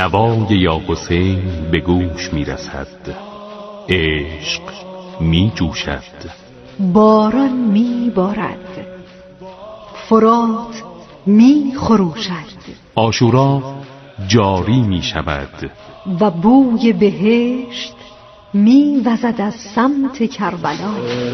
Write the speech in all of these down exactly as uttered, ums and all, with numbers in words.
نوای یا حسین به گوش می رسد، عشق می جوشد، باران می بارد، فرات می خروشد، عاشورا جاری می شود و بوی بهشت می وزد از سمت کربلا.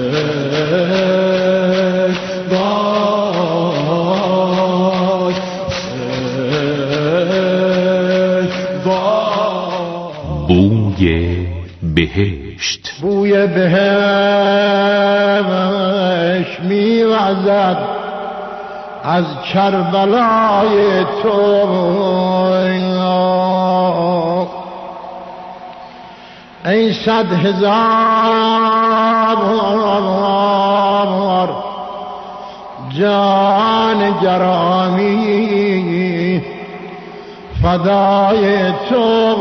بوی بهشت، بوی بهشت می وزد از کربلای تو، ای صد هزار جان گرامی فدای تو.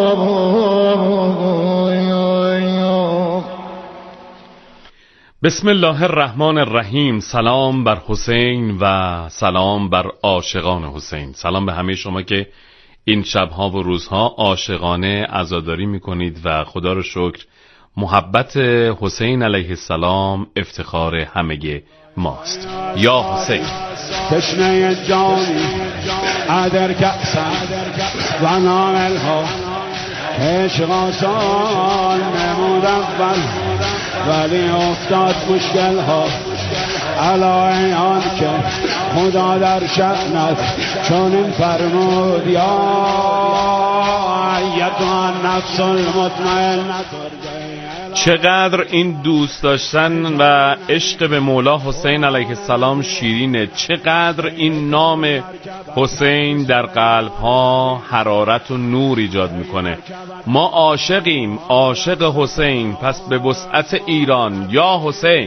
بسم الله الرحمن الرحیم. سلام بر حسین و سلام بر عاشقان حسین. سلام به همه شما که این شبها و روزها عاشقانه عزاداری میکنید و خدا رو شکر محبت حسین علیه السلام افتخار همه ماست. یا حسین تشنه جانی عدر کأسا و ناملها عشق آسان نمود اول ولی افتاد مشکل ها علای آن که خدا در شأنت چون این فرمود یا ایتها النفس المطمئنه. چقدر این دوست داشتن و عشق به مولا حسین علیه السلام شیرینه، چقدر این نام حسین در قلب‌ها حرارت و نور ایجاد میکنه. ما عاشقیم، عاشق حسین، پس به وسعت ایران یا حسین.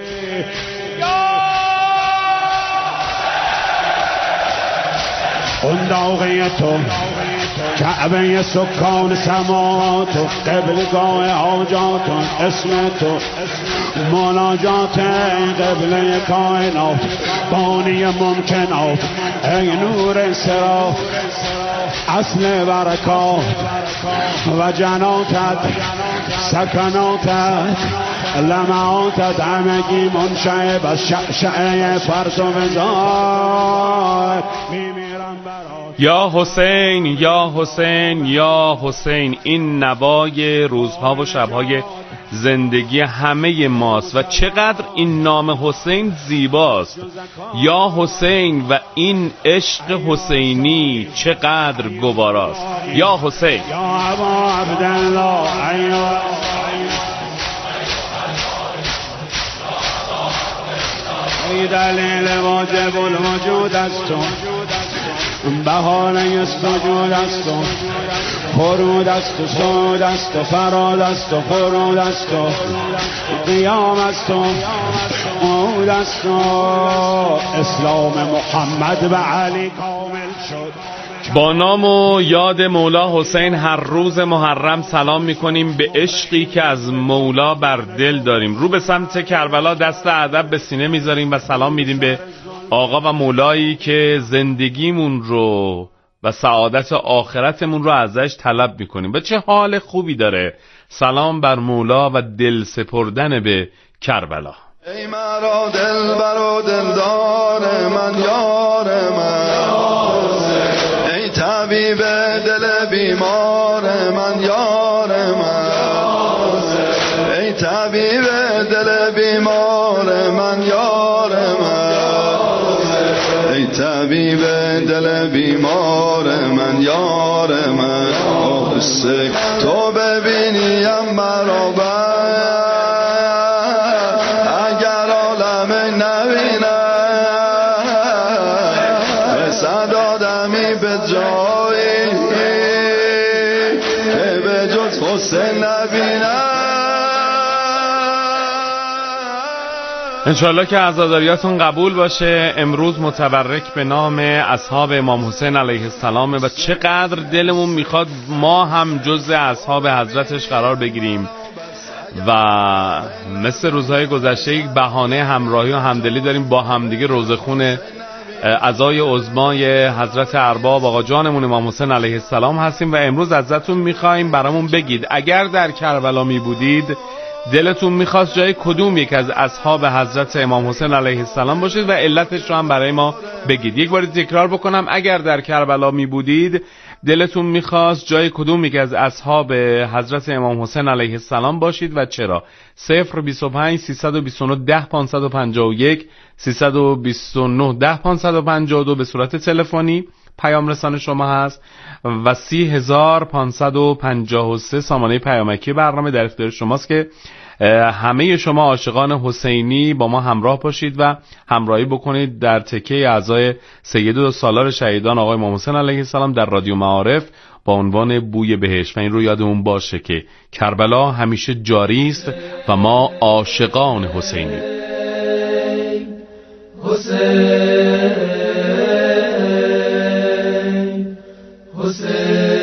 اون داغی تو کعبه سکان سما تو قبلگاه حاجاتون اسم تو مناجات قبله کائنات بانی ممکنات ای نور سرا اصل برکات و جناتت سکناتت لمعاتت همگی منشعب از شعشعه فرس و وزار میمیرم برات یا حسین یا حسین یا حسین. این نوای روزها و شبهای زندگی همه ماست و چقدر این نام حسین زیباست. یا حسین و این عشق حسینی چقدر گواراست. یا حسین یا ابا عبدالله ایوه ای دلیل واجب الوجود است تو بهانه سجود است و خرود است و سود است و فراد است و خرود است و قیام است و عود است و اسلام محمد و علی کامل شد. با نام و یاد مولا حسین هر روز محرم سلام میکنیم به عشقی که از مولا بر دل داریم. رو به سمت کربلا دست ادب به سینه میذاریم و سلام میدیم به آقا و مولایی که زندگیمون رو و سعادت آخرتمون رو ازش طلب میکنیم و چه حال خوبی داره. سلام بر مولا و دل سپردن به کربلا. ای مرا دل برا دلدار من یار من، ای طبیب دل بیمار من یار من، ای طبیب دل بیمار من یار من، ای طبیب دل بیمار من یار من. حسین تو ببینیم برابر اگر عالم نبینم رسد آدمی به جایی که به جز حسین نبینم. انشالله که عزاداریاتون قبول باشه. امروز متبرک به نام اصحاب امام حسین علیه السلام و چقدر دلمون میخواد ما هم جز اصحاب حضرتش قرار بگیریم و مثل روزهای گذشته یک بهانه همراهی و همدلی داریم با همدیگه روزه خون عزای عظمای حضرت ارباب آقا جانمون امام حسین علیه السلام هستیم و امروز ازتون میخوایم برامون بگید اگر در کربلا می بودید دلتون میخواست جای کدوم یک از اصحاب حضرت امام حسین علیه السلام باشید و علتش رو هم برای ما بگید. یک بار تکرار بکنم، اگر در کربلا می بودید دلتون میخواست جای کدوم یک از اصحاب حضرت امام حسین علیه السلام باشید و چرا؟ صفر بیست و پنج سیصد و بیست و نه ده پانصد و پنجاه و یک سیصد و بیست و نه ده پانصد و پنجاه و دو به صورت تلفنی پیام رسان شما هست و سی هزار پانصد و پنجاه و سه سامانه پیامکی برنامه در اختیار شماست که همه شما عاشقان حسینی با ما همراه باشید و همراهی بکنید در تکه اعضای سید و سالار شهیدان آقای امام حسین علیه السلام در رادیو معارف با عنوان بوی بهشت. و این رو یادمون باشه که کربلا همیشه جاری است و ما عاشقان حسینی. حسین حسین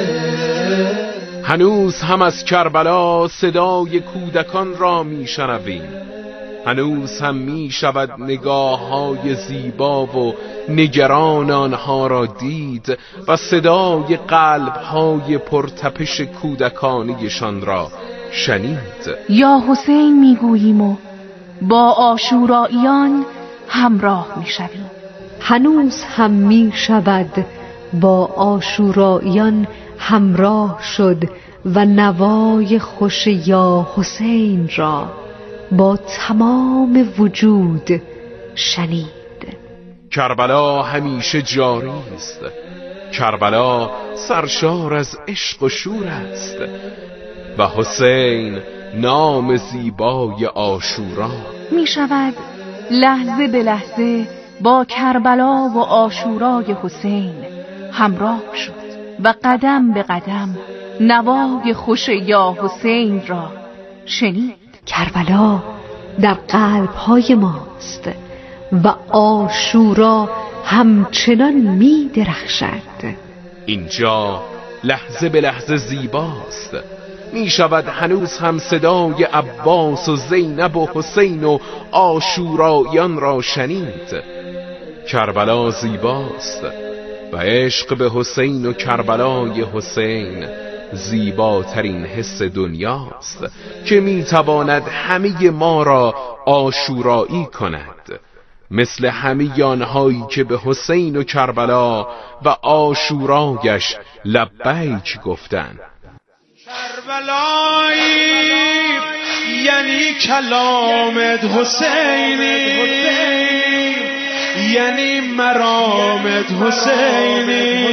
هنوز هم از کربلا صدای کودکان را می شنویم، هنوز هم می شود نگاه های زیبا و نگران آنها را دید و صدای قلب های پرتپش کودکانیشان را شنید. یا حسین می گوییم و با عاشوراییان همراه می شویم. هنوز هم می شود با عاشوراییان همراه شد و نوای خوش یا حسین را با تمام وجود شنید. کربلا همیشه جاری است، کربلا سرشار از عشق و شور است و حسین نام زیبای عاشورا. می شود لحظه به لحظه با کربلا و عاشورای حسین همراه شد و قدم به قدم نوای خوش یا حسین را شنید. کربلا در قلب‌های ماست و عاشورا همچنان می درخشد. اینجا لحظه به لحظه زیباست، می شود هنوز هم صدای عباس و زینب و حسین و عاشوراییان را شنید. کربلا زیباست و عشق به حسین و کربلای حسین زیباترین حس دنیاست که میتواند همه ما را عاشورایی کند، مثل همه آنهایی که به حسین و کربلا و عاشورایش لبیک گفتند. کربلایی یعنی کلامت حسینی، یعنی مرامت حسینی،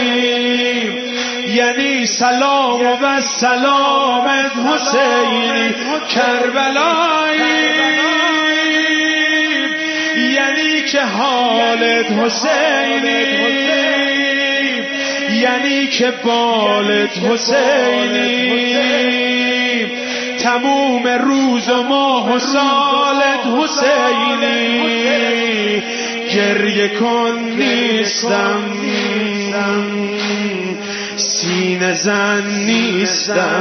یعنی سلام و سلامت حسینی. کربلایی یعنی که حالت حسینی، یعنی که بالت حسینی، تموم روز و ماه و سالت حسینی. گریه کن نیستم، سینه زن نیستم،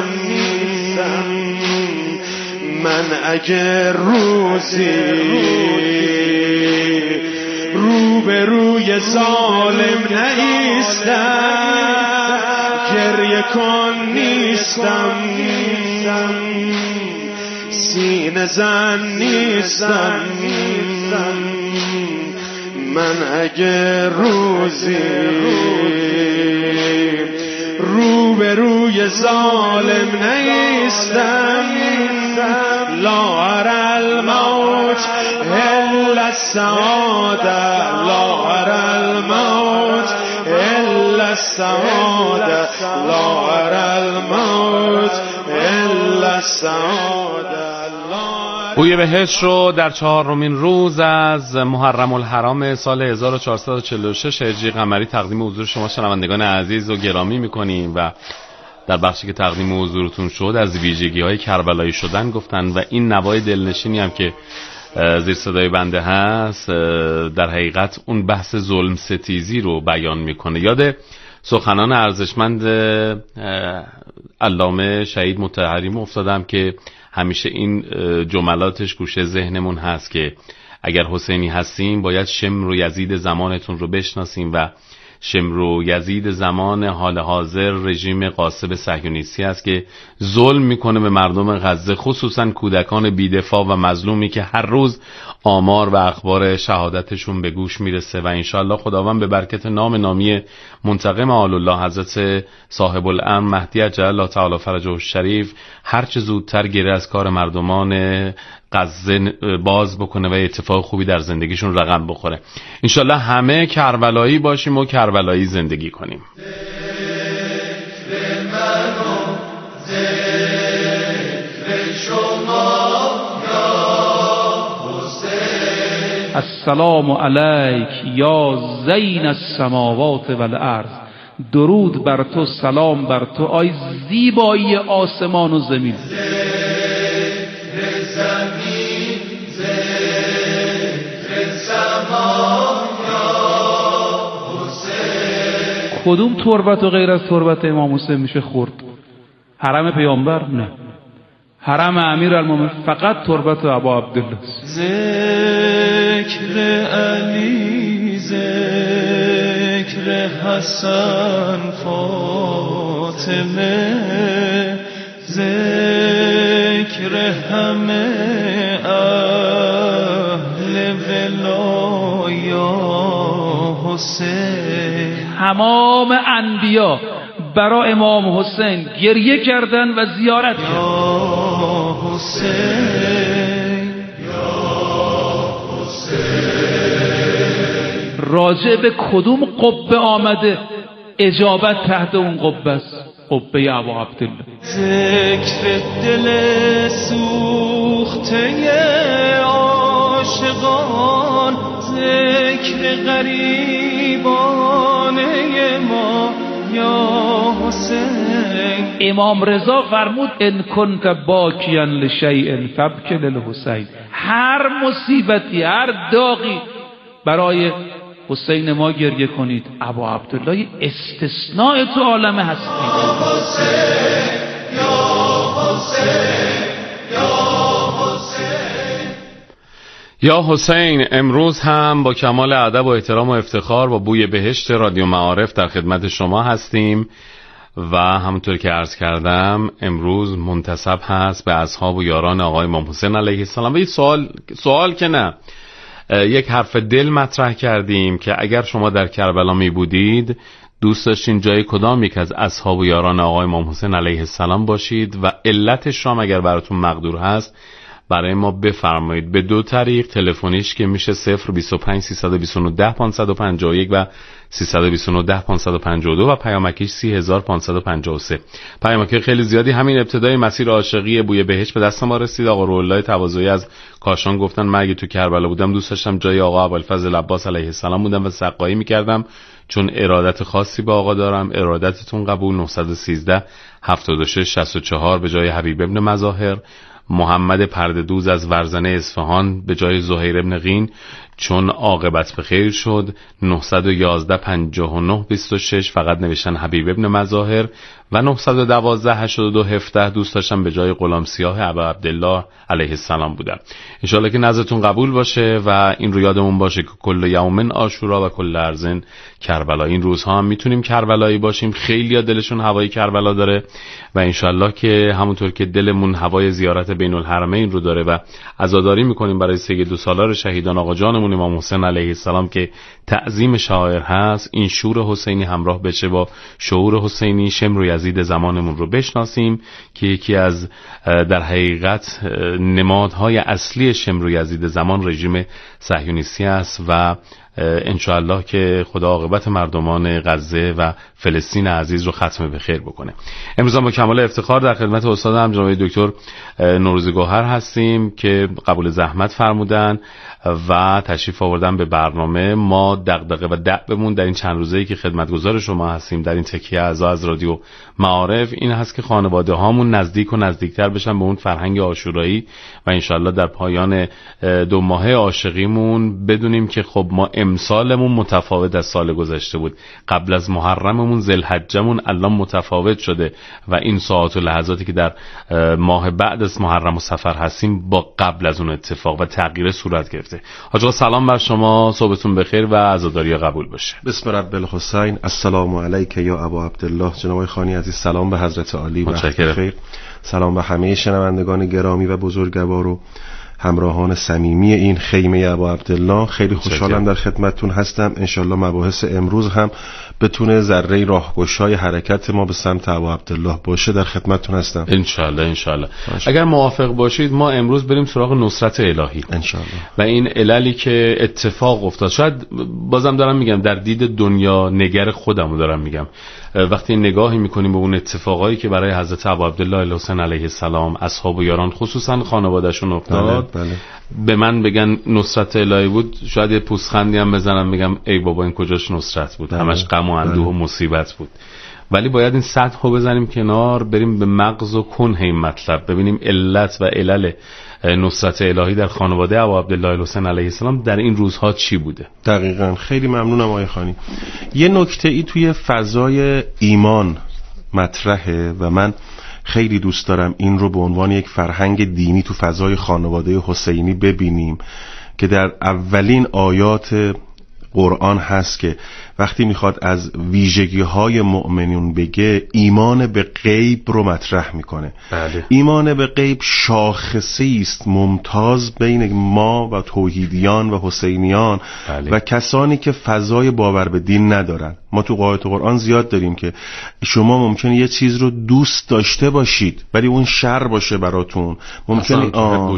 من اگر روزی روبروی ظالم نیستم، گریه کن نیستم، سینه زن نیستم، من اگر روزی روبروی ظالم نیستم، لا ارى الموت الا السعاده، لا ارى الموت الا السعاده، لا ارى الموت الا السعاده. بوی بهشت رو در چهارمین روز از محرم الحرام سال هزار و چهارصد و چهل و شش هجری قمری تقدیم حضور شما شنوندگان عزیز و گرامی میکنیم و در بخشی که تقدیم حضورتون شد از ویژگی های کربلایی شدن گفتن و این نوای دلنشینی هم که زیر صدای بنده هست در حقیقت اون بحث ظلم ستیزی رو بیان میکنه. یاد سخنان ارزشمند علامه شهید مطهری افتادم که همیشه این جملاتش گوشه ذهنمون هست که اگر حسینی هستیم باید شمر و یزید زمانتون رو بشناسیم و شمر و یزید زمان حال حاضر رژیم غاصب صهیونیستی است که ظلم میکنه به مردم غزه، خصوصا کودکان بی‌دفاع و مظلومی که هر روز آمار و اخبار شهادتشون به گوش میرسه. و انشالله خداوند به برکت نام نامی منتقم آل الله حضرت صاحب الامر مهدی عجل الله تعالی فرجه الشریف هر چه زودتر گره از کار مردمان غزه باز بکنه و اتفاق خوبی در زندگیشون رقم بخوره. انشالله همه کربلایی باشیم و کربلایی زندگی کنیم. السلام علیک یا زین السماوات والارض. درود بر تو، سلام بر تو، آی زیبایی آسمان و زمین. کدوم تربت و غیر از تربت امام حسین میشه خورد؟ حرم پیامبر؟ نه. حرم امیرالمومنین فقط تربت ابا عبدالله. ذکر علی، ذکر حسن فاطمه، ذکر همه اهل ولایا حسین. تمام انبیا برای امام حسین گریه کردن و زیارت کردن. یا حسین، یا حسین. راجع به کدوم قبه آمده اجابت تحت اون قبه است؟ قبه ابا عبدالله. ذکر دل سوخته عاشقان، ذکر غریبانه ما یا حسین. امام رضا فرمود ان کنت باکیا لشیء فابکی للحسین. هر مصیبتی، هر داغی برای حسین ما گریه کنید. ابا عبدالله استثناء تو عالم هستی. یا حسین، یا حسین، یا حسین. یا حسین، امروز هم با کمال ادب و احترام و افتخار با بوی بهشت رادیو معارف در خدمت شما هستیم و همونطور که عرض کردم امروز منتسب هست به اصحاب و یاران آقای امام حسین علیه السلام. و یه سوال سوال که نه یک حرف دل مطرح کردیم که اگر شما در کربلا می بودید دوست داشتین جای کدام یک از اصحاب و یاران آقای امام حسین علیه السلام باشید و علتش را اگر براتون مقدور هست برای ما بفرمایید. به دو طریق، تلفنیش که میشه صفر بیست و پنج سیصد و بیست و نه پانصد و پنجاه و یک و سیصد و بیست و نه پانصد و پنجاه و دو و پیامکش سی هزار و پانصد و پنجاه و سه. پیامک خیلی زیادی. همین ابتدای مسیر عاشقی بوی بهشت به دست ما رسید. آقا روح‌الله تواضعی از کاشان گفتن من اگه تو کربلا بودم دوست داشتم جای آقا ابوالفضل عباس علیه السلام بودم و سقایی میکردم چون ارادت خاصی به آقا دارم. ارادتتون قبول. نه یک سه هفتاد و شش شصت و چهار به جای حبیب ابن مظاهر. محمد پرده‌دوز از ورزنه اصفهان به جای زهیر ابن قین چون عاقبت به خیر شد. نه یک یک پنجاه و نه بیست و شش فقط نوشتن حبیب ابن مظاهر. و نه یک دو هشتاد و دو هفده دوست داشتم به جای غلام سیاه ابا عبدالله علیه السلام بودم. انشالله که نظرتون قبول باشه و این رو یادمون باشه که کل یوم عاشورا و کل ارزن کربلا. این روزها هم میتونیم کربلایی باشیم. خیلی ها دلشون هوای کربلا داره و انشالله که همونطور که دلمون هوای زیارت بین الحرمین رو داره و عزاداری میکنیم برای سید و سالار شهیدان آقا جانمون امام حسین علیه السلام که تعظیم شاعر هست، این شور حسینی همراه بشه با شعور حسینی. شمر و یزید زمانمون رو بشناسیم که یکی از در حقیقت نمادهای اصلی شمر و یزید زمان رژیم صهیونیستی است و انشاءالله که خدا عاقبت مردمان غزه و فلسطین عزیز رو ختم به خیر بکنه. امروز با کمال افتخار در خدمت استادم جناب دکتر نوروزی گوهر هستیم که قبول زحمت فرمودن و تشریف آوردن به برنامه. ما دغدغه و دعومون در این چند روزه‌ای که خدمتگزار شما هستیم در این تکیه اعضا از رادیو معارف این هست که خانواده هامون نزدیک و نزدیکتر بشن به اون فرهنگ عاشورایی و انشالله در پایان دو ماهه عاشقیمون بدونیم که خب ما امسالمون متفاوت از سال گذشته بود. قبل از محرممون ذوالحجمون الان متفاوت شده و این ساعات و لحظاتی که در ماه بعد از محرم و صفر هستیم با قبل از اون اتفاق و تغییر صورت گرفته. حاج آقا سلام بر شما، صبحتون بخیر و عزاداری قبول باشه. بسم رب الحسین. السلام علیک یا ابا عبدالله. جناب خانی عزیز سلام به حضرت عالی و خیر. سلام به همه شنوندگان گرامی و بزرگوار و همراهان صمیمی این خیمه ابا عبدالله. خیلی خوشحالم در خدمتتون هستم. انشالله مباحث امروز هم بتونه ذره راهگشای حرکت ما به سمت ابا عبدالله باشه. در خدمتتون هستم انشالله. انشالله اگر موافق باشید ما امروز بریم سراغ نصرت الهی انشالله و این عللی که اتفاق افتاد. شاید بازم دارم میگم در دید دنیا نگر خودمو دارم میگم، وقتی نگاهی میکنیم به اون اتفاقایی که برای حضرت ابا عبدالله الحسین علیه السلام، اصحاب و یاران خصوصا خانوادهشون افتاد، بله بله. به من بگن نصرت الهی بود، شاید یه پوزخندی هم بزنم بگم ای بابا این کجاش نصرت بود، بله. همش غم و اندوه و مصیبت بود. ولی باید این سطح رو بزنیم کنار، بریم به مغز و کنه این مطلب، ببینیم علت و علل نصرت الهی در خانواده ابا عبدالله الحسین علیه السلام در این روزها چی بوده. دقیقاً. خیلی ممنونم آقای خانی. یه نکته ای توی فضای ایمان مطرحه و من خیلی دوست دارم این رو به عنوان یک فرهنگ دینی تو فضای خانواده حسینی ببینیم که در اولین آیات قرآن هست که وقتی میخواد از ویژگی های مؤمنون بگه ایمان به غیب رو مطرح میکنه. بله. ایمان به غیب شاخصی است ممتاز بین ما و توحیدیان و حسینیان. بله. و کسانی که فضای باور به دین ندارن. ما تو آیات قرآن زیاد داریم که شما ممکنه یه چیز رو دوست داشته باشید ولی اون شر باشه براتون، ممکنه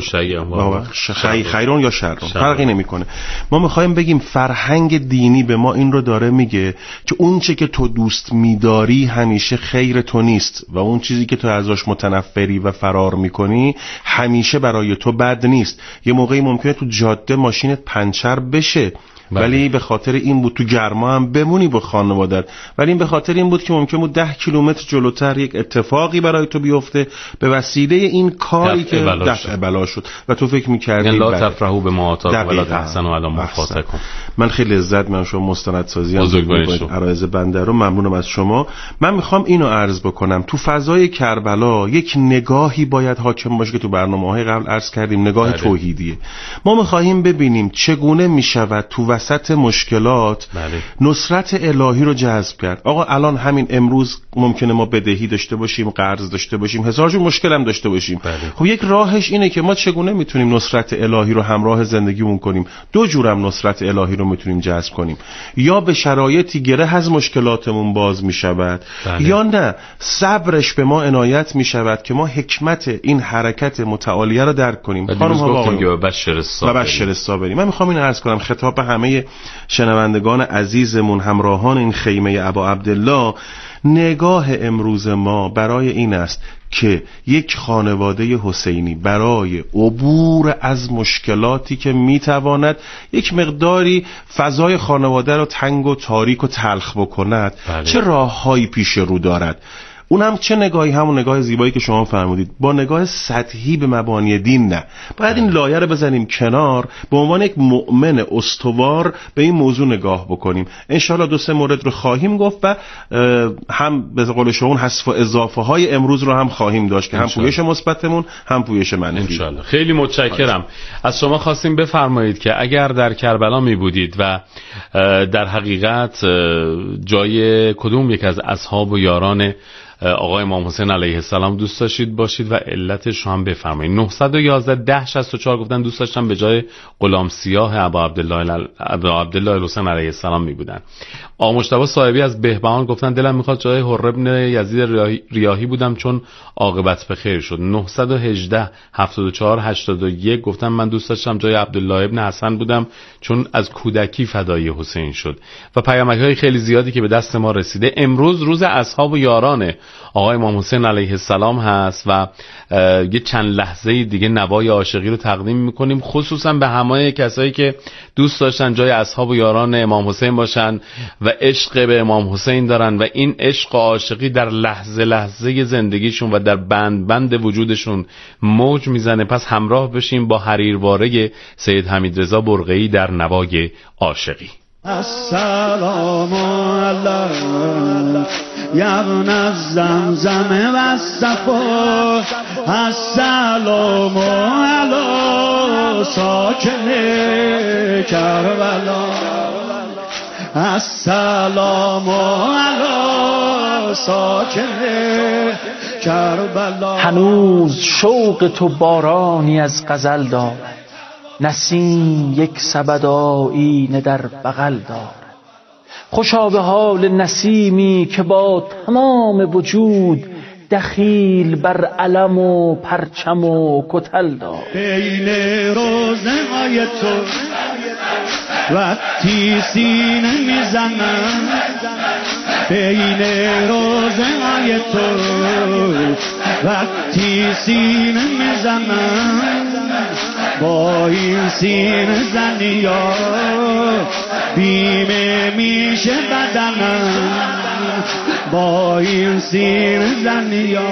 خی... خیرون یا شر فرقی نمیکنه. ما میخوایم بگیم فرهنگ دینی به ما این رو داره میگه که اون چه که تو دوست میداری همیشه خیر تو نیست و اون چیزی که تو ازش متنفری و فرار میکنی همیشه برای تو بد نیست. یه موقعی ممکنه تو جاده ماشینت پنچر بشه بله. ولی به خاطر این بود تو گرما هم بمونی با خانوادت، ولی این به خاطر این بود که ممکن بود ده کیلومتر جلوتر یک اتفاقی برای تو بیفته به وسیله این کاری که دفع بلا شد و تو فکر می‌کردی لا تفرحوا بما آتاکم ولا تحسنوا علی ما فاتکم. من خیلی لذت می‌برم شما مستندسازی هم عرایض بنده رو. ممنونم از شما. من می‌خوام اینو عرض بکنم تو فضای کربلا یک نگاهی باید حاکم باشه که تو برنامه‌های قبل عرض کردیم، نگاه بله. توحیدیه. ما می‌خوایم ببینیم چگونه می‌شود تو وسط مشکلات بله. نصرت الهی رو جذب کرد. آقا الان همین امروز ممکنه ما بدهی داشته باشیم، قرض داشته باشیم، هزار جور مشکل هم داشته باشیم. بله. خب یک راهش اینه که ما چگونه میتونیم نصرت الهی رو همراه زندگیمون کنیم. دو جورم نصرت الهی رو میتونیم جذب کنیم، یا به شرایطی گره از مشکلاتمون باز میشود بله. یا نه صبرش به ما عنایت میشود که ما حکمت این حرکت متعالیه رو درک کنیم. خانم ها و بشر الصابرین. بشر الصابرین. من میخوام این عرض کنم خطاب به همه شنوندگان عزیزمون، همراهان این خیمه ابا عبدالله. نگاه امروز ما برای این است که یک خانواده حسینی برای عبور از مشکلاتی که میتواند یک مقداری فضای خانواده رو تنگ و تاریک و تلخ بکند بله. چه راههایی پیش رو دارد. اونم چه نگاهی، همون نگاه زیبایی که شما فرمودید، با نگاه سطحی به مبانی دین نه. باید این لایه رو بزنیم کنار، به عنوان یک مؤمن استوار به این موضوع نگاه بکنیم. انشالله دو سه مورد رو خواهیم گفت و هم به قول شما حذف و اضافه های امروز رو هم خواهیم داشت که هم پویش مثبتمون هم پویش منفی. انشالله. خیلی متشکرم. از شما خواستیم بفرمایید که اگر در کربلا می بودید و در حقیقت جای کدوم یک از اصحاب و یاران آقای امام حسین علیه السلام دوست داشتید باشید و علتش رو هم بفرمایید. نه یک یک ده شصت و چهار گفتن دوست داشتن به جای غلام سیاه ابا عبدالله ابا عبدالله الحسین علیه السلام می بودن. آقا مجتبی صاحبی از بهبهان گفتن دلم میخواد جای حر ابن یزید ریاحی بودم چون عاقبت به خیر شد. نه یک هشت هفتاد و چهار هشتاد و یک گفتن من دوست داشتم جای عبدالله ابن حسن بودم چون از کودکی فدای حسین شد. و پیامک‌های خیلی زیادی که به دست ما رسیده. امروز روز اصحاب و یارانه. آقای امام حسین علیه السلام هست و یه چند لحظه دیگه نوای عاشقی رو تقدیم میکنیم، خصوصا به همه کسایی که دوست داشتن جای اصحاب و یاران امام حسین باشن و عشق به امام حسین دارن و این عشق و عاشقی در لحظه لحظه زندگیشون و در بند بند وجودشون موج میزنه. پس همراه بشیم با حریرواره سید حمیدرضا برقعی در نوای عاشقی. السلام علیک یا ابن الزمزم و الصفا، السلام علی ساکن کربلا، السلام علی ساکن کربلا. هنوز شوق تو بارانی از غزل دارد، نسیم یک سبد آیینه در بغل دارد. خوشا به حال نسیمی که با تمام وجود دخیل بر علم و پرچم و کتل دارد. بین روزهای تو وقتی سینه میزنم، بین روزهای تو وقتی سینه میزنم، با این سینه زنی ها بیمه میشه بدنم، با این سینه زنی ها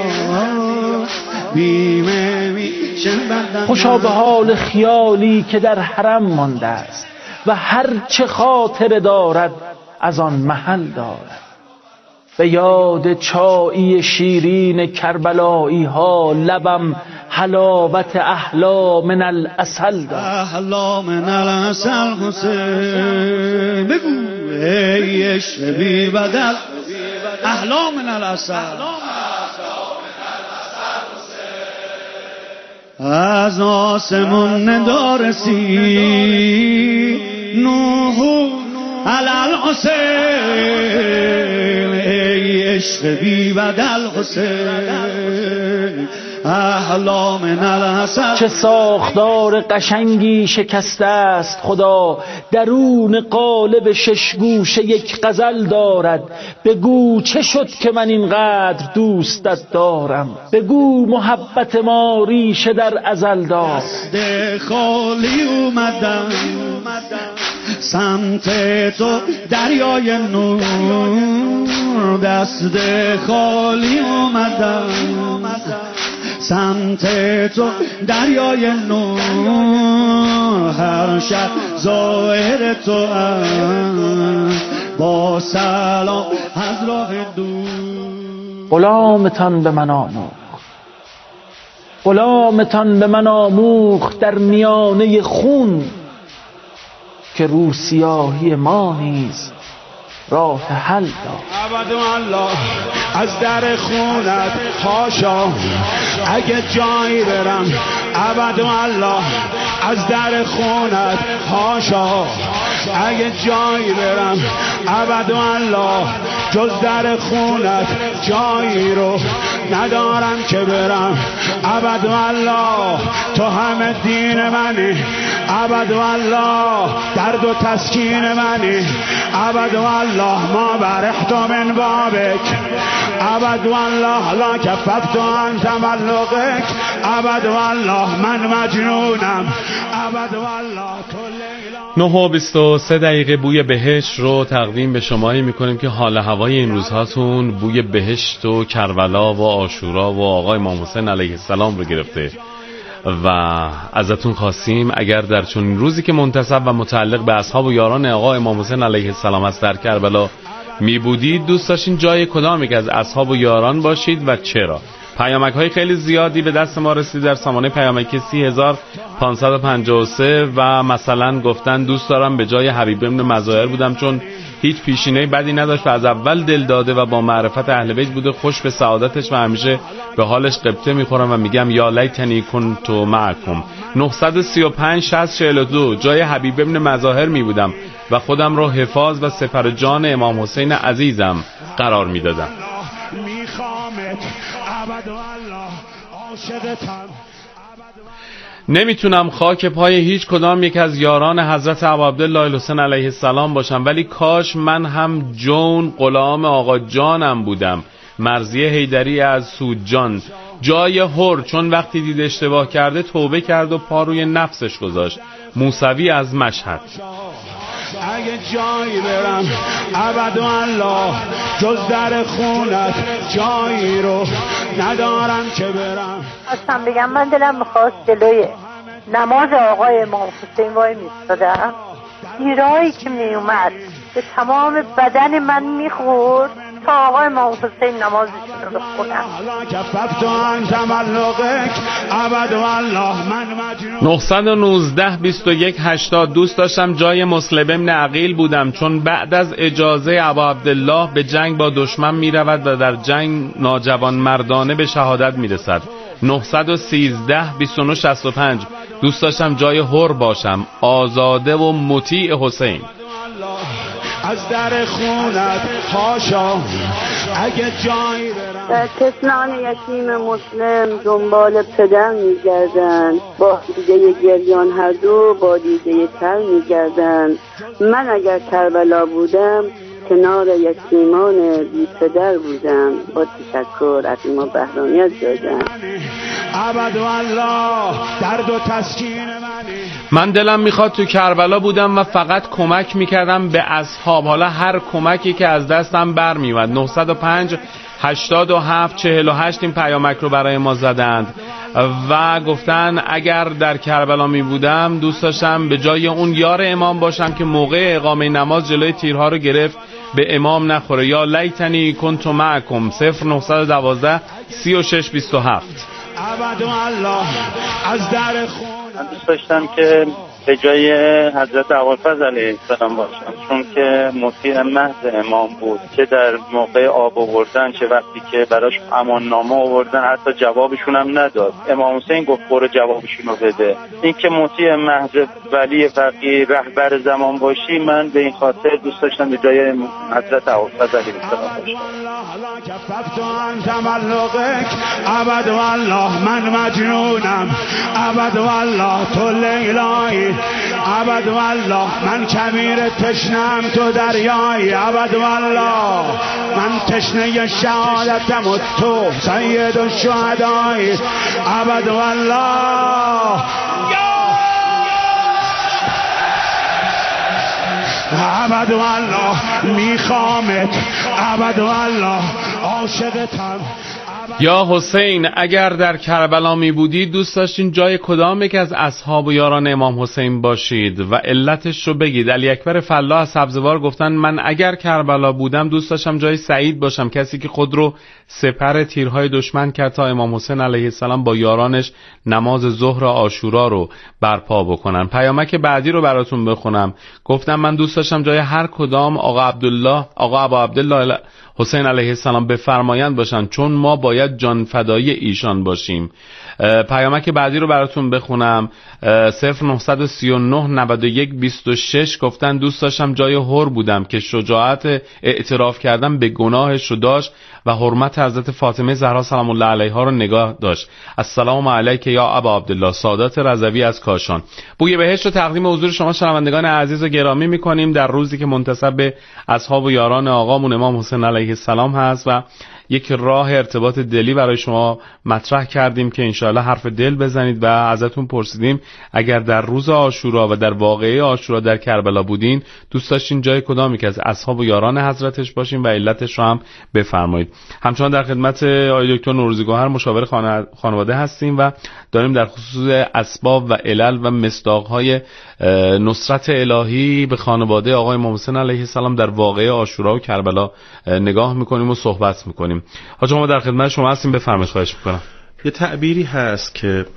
بیمه میشه بدنم. خوشا به حال خیالی که در حرم مانده است و هر چه خاطر دارد از آن محل دارد. به یاد چایی شیرین کربلایی ها لبم حلاوت احلا من العسل دارد. احلا من العسل حسین، بگو ای عشق بی بدل، احلا من العسل. از آسمون ندا رسید نوح علی الحسین، ای عشق بی بدل حسین، احلا من العسل. چه ساختار قشنگی شکسته است خدا، درون قالب شش گوشه یک غزل دارد. بگو چه شد که من اینقدر دوستت دارم، بگو محبت ما ریشه در ازل دارد. دست خالی اومدم سمت تو دریای نور، دست خالی اومدم سمت تو دریای نور، هر شب ظاهر تو با سلام از راه دور. غلامتان به من آموخت، غلامتان به من آموخت در میانه خون، که رو سیاهی ما نیز راه حل داد. ابدالله از در خونت هاشا اگه جایی برم، ابدالله از در خونت هاشا اگه جایی برم، ابدالله جز در خونت جایی رو ندارم که برم. ابدالله تو همه دین منی، ابدالله درد و تسکین منی، ابدالله ما برحت من بابک، ابدالله لا کفت عن تملقک، ابدالله من مجنونم، ابدالله تو لیلا. نه و بیست و سه دقیقه بوی بهشت رو تقدیم به شمایی میکنیم که حال هوای این روزهاتون بوی بهشت و کربلا و عاشورا و آقای امام حسین علیه السلام رو گرفته و ازتون خواستیم اگر در چون روزی که منتسب و متعلق به اصحاب و یاران آقای امام حسین علیه السلام از در کربلا می بودید، دوست داشتین جای کدام یک از اصحاب و یاران باشید و چرا؟ پیامک های خیلی زیادی به دست ما رسید در سامانه پیامکی سی هزار و پانصد و پنجاه و سه و مثلا گفتن دوست دارم به جای حبیب ابن مظاهر بودم چون هیچ پیشینه بدی نداشت و از اول دل داده و با معرفت اهل بیت بوده، خوش به سعادتش و همیشه به حالش قبطه میخورم و میگم یا لیتنی کنت معکم. نهصد و سی و پنج شصت چهل و دو جای حبیب ابن مظاهر میبودم و خودم را حفاظ و سپر جان امام حسین عزیزم قرار میدادم. نمیتونم خاک پای هیچ کدام یک از یاران حضرت ابوعبدالله الحسین علیه السلام باشم، ولی کاش من هم جون غلام آقا جانم بودم مرضیه حیدری از سودجان جای هر، چون وقتی دید اشتباه کرده توبه کرد و پا روی نفسش گذاشت. موسوی از مشهد. اگه جایی برم ابد الله جز در خونت جایی رو ندارم که برم. اصلا بگم من دلم میخواست جلوی نماز آقای امام حسین وای میستادم، تیرایی که میومد به تمام بدن من میخورد تا آقای امام حسین نمازشون رو بخونم. نه یک نه بیست و یک هشتاد. دوست داشتم جای مسلم ابن عقیل بودم، چون بعد از اجازه ابا عبدالله به جنگ با دشمن میرود و در جنگ ناجوان مردانه به شهادت میرسد. نه یک سه بیست و نه شصت و پنج. دوست داشتم جای هر باشم، آزاده و مطیع حسین. از در خونت هاشا اگه جایی در کسنان یتیم مسلم دنبال پدر میگردن، با دیده گریان هر دو با دیده تر میگردن. من اگر کربلا بودم کنار یتیمان بی پدر بودم. با تشکر از ما بهرانیت دادم. ابد الله درد و تسکین منی. من دلم میخواد تو کربلا بودم و فقط کمک میکردم به اصحاب، حالا هر کمکی که از دستم برمیومد. نه صفر پنج هشتاد و هفت چهل و هشت این پیامک رو برای ما زدند و گفتن اگر در کربلا می بودم دوست داشتم به جای اون یار امام باشم که موقع اقامه نماز جلوی تیرها رو گرفت به امام نخوره. یا لیتنی کنت معکم. صفر نه یک دو سی و شش بیست و هفت. ابد الله از در خون. من دوست داشتم که به جای حضرت ابوالفضل علیه السلام باشم، چون که مطیع محض امام بود که در موقع آب آوردن چه وقتی که براش اماننامه آوردن حتی جوابشون هم نداد. امام حسین گفت برو جوابشون رو بده. این که مطیع محض ولی فقیه رهبر زمان باشی، من به این خاطر دوست داشتم به جای حضرت ابوالفضل علیه السلام باشم. ابد والله من مجنونم، ابد والله تو لیلایی، ابد والله من کبیر تشنم تو دریایی، ابد والله من تشنه شهادتم و تو سید الشهدایی، ابد والله ابد والله میخوامت، ابد والله عاشقتم. یا حسین اگر در کربلا می بودید دوست داشتین جای کدام یک از اصحاب و یاران امام حسین باشید و علتش رو بگید. علی اکبر فلاح از سبزوار گفتن من اگر کربلا بودم دوست داشتم جای سعید باشم، کسی که خود رو سپر تیرهای دشمن کرد تا امام حسین علیه السلام با یارانش نماز ظهر عاشورا رو برپا بکنن. پیامک بعدی رو براتون بخونم. گفتم من دوست داشتم جای هر کدام آقا عبدالله آقا ابا عبدالله حسین علیه السلام بفرمایند باشن، چون ما باید جان فدای ایشان باشیم. پیامک بعدی رو براتون بخونم. صفر نه سه نه نود و یک بیست و شش گفتن دوست داشتم جای هر بودم که شجاعت اعتراف کردم به گناهش رو داشت و حرمت حضرت فاطمه زهرا سلام الله علیها رو نگاه داشت. السلام علیک یا ابا عبدالله. سادات رضوی از کاشان. بوی بهشت رو تقدیم حضور شما شنوندگان عزیز و گرامی میکنیم در روزی که منتسب به اصحاب و یاران آقامون امام حسین علیه السلام هست و یک راه ارتباط دلی برای شما مطرح کردیم که انشاءالله حرف دل بزنید و ازتون پرسیدیم اگر در روز عاشورا و در واقعه عاشورا در کربلا بودین دوست داشتین جای کدامی که از اصحاب و یاران حضرتش باشین و علتش رو هم بفرمایید. همچنان در خدمت آقای دکتر نوروزی گوهر مشاور خانواده هستیم و داریم در خصوص اسباب و علل و مصداق‌های نصرت الهی به خانواده آقای امام حسین علیه السلام در واقعه عاشورا و کربلا نگاه میکنیم و صحبت میکنیم. حاج ما در خدمت شما هستیم، بفرمایید. خواهش میکنم. یه تعبیری هست که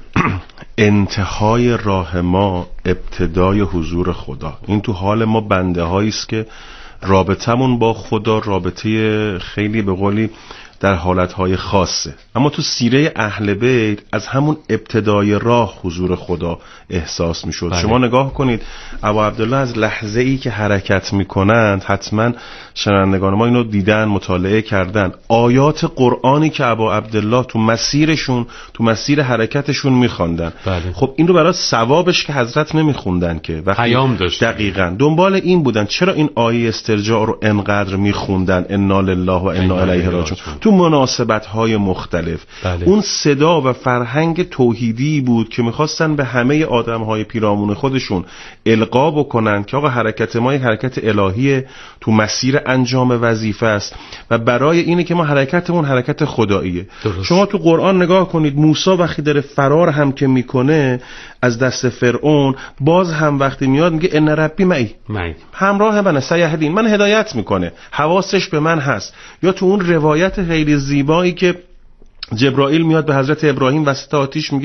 انتهای راه ما ابتدای حضور خدا. این تو حال ما بنده هایی است که رابطمون با خدا رابطه خیلی به قولی در حالتهای خاصه، اما تو سیره اهل بیت از همون ابتدای راه حضور خدا احساس می شد. شما نگاه کنید ابا عبدالله از لحظه ای که حرکت می کنند، حتما شنوندگان ما اینو دیدن مطالعه کردن، آیات قرآنی که ابا عبدالله تو مسیرشون تو مسیر حرکتشون می خواندن. خب این رو برای ثوابش که حضرت نمی خوندن که پیام داشت. دقیقاً دنبال این بودن چرا این آیه استرجاع رو انقدر می خوندن، انا لله و انا الیه راجعون. تو مناسبت‌های مختلف. بله. اون صدا و فرهنگ توحیدی بود که میخواستن به همه آدم‌های پیرامون خودشون القا بکنن که آقا حرکت ما یک حرکت الهیه، تو مسیر انجام وظیفه است و برای اینه که ما حرکتمون حرکت خداییه. درست. شما تو قرآن نگاه کنید، موسی وقتی داره فرار هم که میکنه از دست فرعون، باز هم وقتی میاد میگه ان ربی معی، معی همراه من سیهدین، من هدایت میکنه، حواسش به من هست. یا تو اون روایت خیلی زیبایی که جبرائیل میاد به حضرت ابراهیم وسط آتش میگه